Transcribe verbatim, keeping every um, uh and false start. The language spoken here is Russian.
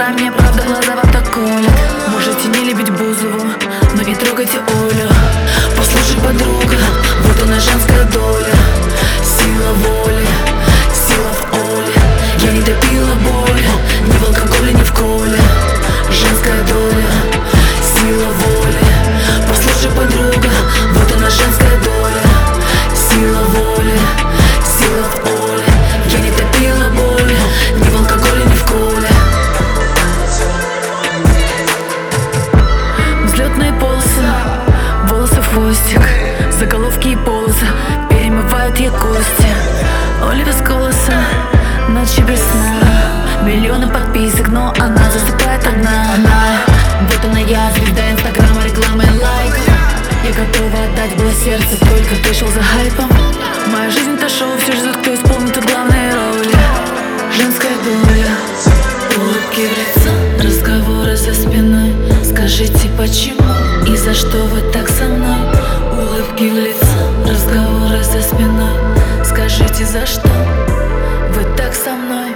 глаза, мне правда глаза вам так колят. Можете не любить Бузову, но не трогайте Олю. Послушай, подруга, вот она женская доля. Сила воли, сила в Оле. Я не допила боль, ни в алкоголе, ни в коле. Женская доля, сила воли. Послушай, подруга, вот она женская доля. Сила воли, сила в Оле. Я не допила боль, ни в алкоголе, ни в коле. Взлетные полосы, волосы в хвостик, заголовки и полосы перемывают ей кости. Оля без голоса, ночи без сна, миллионы подписок, но она засыпает одна. Она, вот она я, звезда инстаграма, рекламы и лайков. Я готова отдать было сердце, только ты шел за хайпом. Моя жизнь это шоу, все ждут, кто исполнит тут главные роли. Женская доля, улыбки в лицо, разговоры за спиной. Скажите, почему и за что вы так со мной? Улыбки в лицо, разговоры за спиной. Скажите, за что вы так со мной?